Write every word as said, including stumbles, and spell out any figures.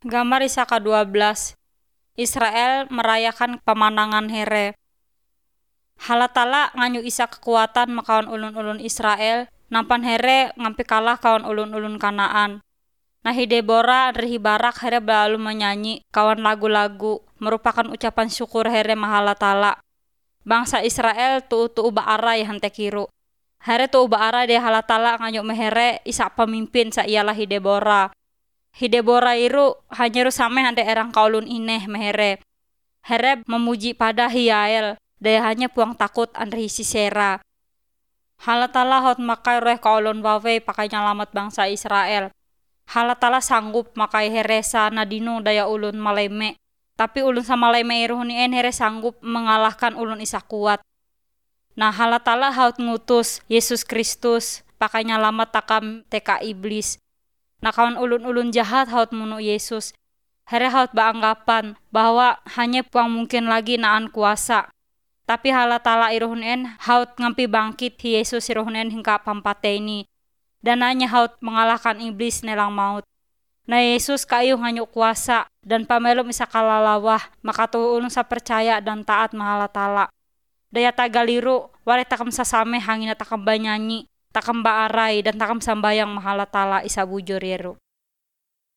Gambar Isa kedua belas. Israel merayakan pemandangan here. Halatala nganyu Isa kekuatan makawan ulun-ulun Israel, nampan here ngampi kalah kawan ulun-ulun Kanaan. Nahi Debora rihi Barak here belalu menyanyi kawan lagu-lagu merupakan ucapan syukur here mahalatala. Bangsa Israel tuu-tuu baarai hante kiru. Here tuu baarai de halatala nganyu mehere Isa pemimpin sa ialah Hidebora. Hidebora iru hanyeru same hande erang kaulun ineh mehere. Here memuji pada Hiyael, daya hanya puang takut andre Sisera. Halatala hot makai roh kaulun wawe pakai nyalamat bangsa Israel. Halatala sanggup makai heresa nadino daya ulun maleme. Tapi ulun sama maleme iruhunien here sanggup mengalahkan ulun Isa kuat. Nah halatala haut ngutus Yesus Kristus pakai nyalamat takam teka iblis. Nah kawan ulun-ulun jahat haut munu Yesus. Here haut baanggapan bahwa hanya puang mungkin lagi naan kuasa. Tapi halatala iruhunien haut ngampi bangkit Yesus iruhunien hingga pampateni. Dan hanya haut mengalahkan iblis nelang maut. Nah Yesus kayu hanyuk kuasa dan pamelum Isa kalalawah maka tuh ulun sa percaya dan taat mahalatala. Daya tagaliru wale takam sasame hangina takam banyanyi, takam baarai dan takam sambayang mahalatala Isa bujur yeru.